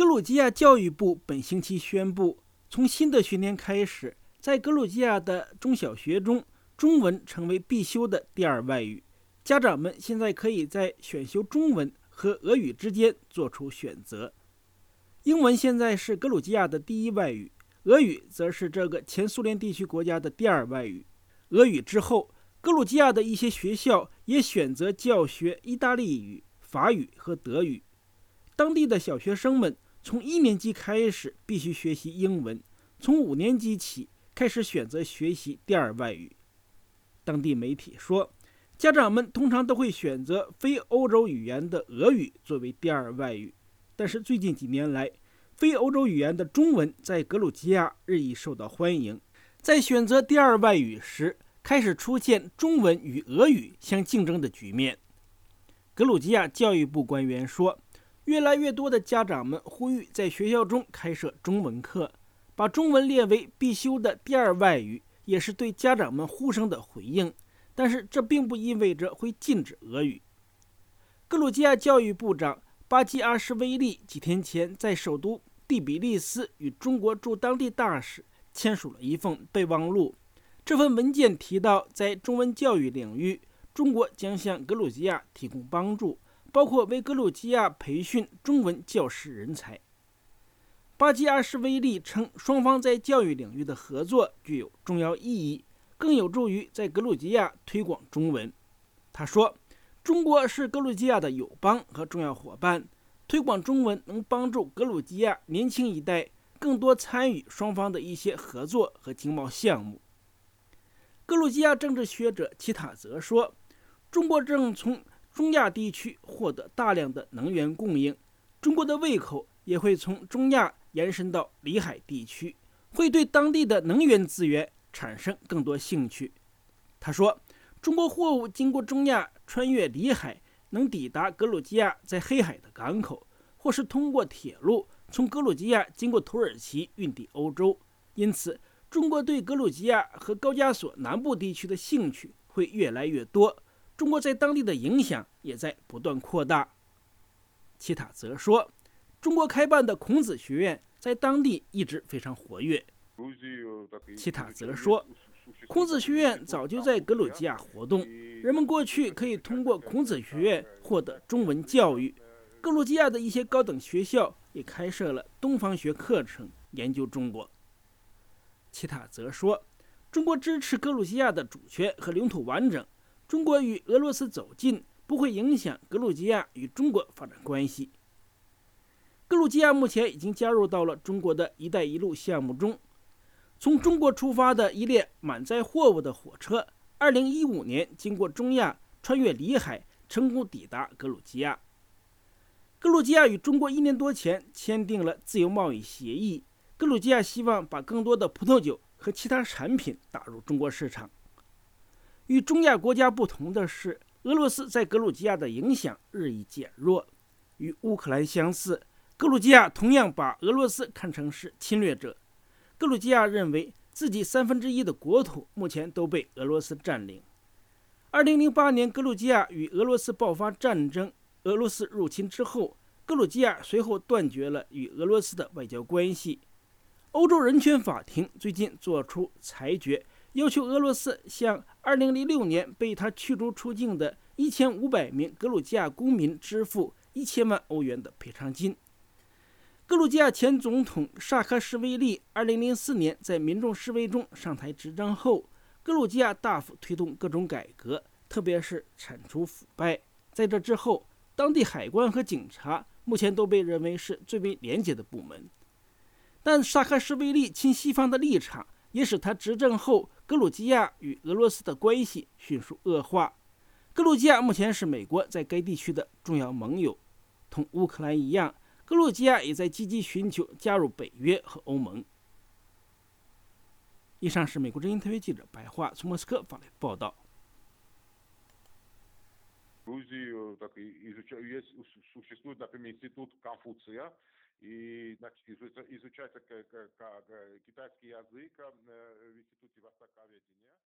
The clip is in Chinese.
鲁吉亚教育部本星期宣布，从新的学年开始，在格鲁吉亚的中小学中，中文成为必修的第二外语。家长们现在可以在选修中文和俄语之间做出选择。英文现在是格鲁吉亚的第一外语，俄语则是这个前苏联地区国家的第二外语。俄语之后，格鲁吉亚的一些学校也选择教学意大利语、法语和德语。当地的小学生们从1年级开始必须学习英文，从5年级起开始选择学习第二外语。当地媒体说，家长们通常都会选择非欧洲语言的俄语作为第二外语，但是最近几年来，非欧洲语言的中文在格鲁吉亚日益受到欢迎。在选择第二外语时，开始出现中文与俄语相竞争的局面。格鲁吉亚教育部官员说，越来越多的家长们呼吁在学校中开设中文课，把中文列为必修的第二外语，也是对家长们呼声的回应。但是这并不意味着会禁止俄语。格鲁吉亚教育部长巴基阿什维利几天前在首都第比利斯与中国驻当地大使签署了一份备忘录。这份文件提到，在中文教育领域，中国将向格鲁吉亚提供帮助，包括为格鲁吉亚培训中文教师人才。巴基阿什维利称，双方在教育领域的合作具有重要意义，更有助于在格鲁吉亚推广中文。他说，中国是格鲁吉亚的友邦和重要伙伴，推广中文能帮助格鲁吉亚年轻一代更多参与双方的一些合作和经贸项目。格鲁吉亚政治学者齐塔则说，中国正从中亚地区获得大量的能源供应，中国的胃口也会从中亚延伸到里海地区，会对当地的能源资源产生更多兴趣。他说，中国货物经过中亚穿越里海，能抵达格鲁吉亚在黑海的港口，或是通过铁路从格鲁吉亚经过土耳其运抵欧洲。因此，中国对格鲁吉亚和高加索南部地区的兴趣会越来越多，中国在当地的影响也在不断扩大。齐塔则说，中国开办的孔子学院在当地一直非常活跃。齐塔则说，孔子学院早就在格鲁吉亚活动，人们过去可以通过孔子学院获得中文教育。格鲁吉亚的一些高等学校也开设了东方学课程，研究中国。齐塔则说，中国支持格鲁吉亚的主权和领土完整，中国与俄罗斯走近不会影响格鲁吉亚与中国发展关系。格鲁吉亚目前已经加入到了中国的一带一路项目中。从中国出发的一列满载货物的火车2015年经过中亚穿越里海，成功抵达格鲁吉亚。格鲁吉亚与中国1年多前签订了自由贸易协议，格鲁吉亚希望把更多的葡萄酒和其他产品打入中国市场。与中亚国家不同的是，俄罗斯在格鲁吉亚的影响日益减弱。与乌克兰相似，格鲁吉亚同样把俄罗斯看成是侵略者。格鲁吉亚认为自己1/3的国土目前都被俄罗斯占领。2008年，格鲁吉亚与俄罗斯爆发战争，俄罗斯入侵之后，格鲁吉亚随后断绝了与俄罗斯的外交关系。欧洲人权法庭最近作出裁决，要求俄罗斯向2006年被他驱逐出境的1500名格鲁吉亚公民支付1000万欧元的赔偿金。格鲁吉亚前总统萨科什维利2004年在民众示威中上台执政后，格鲁吉亚大幅推动各种改革，特别是铲除腐败。在这之后，当地海关和警察目前都被认为是最为廉洁的部门。但萨科什维利亲西方的立场也使他执政后格鲁吉亚与俄罗斯的关系迅速恶化。格鲁吉亚目前是美国在该地区的重要盟友，同乌克兰一样，格鲁吉亚也在积极寻求加入北约和欧盟。以上是美国之音特约记者白桦从莫斯科发来的报道。 Грузию так есть существует, например, институт Конфуция, и значит, изучается китайский язык в институте востоковедения.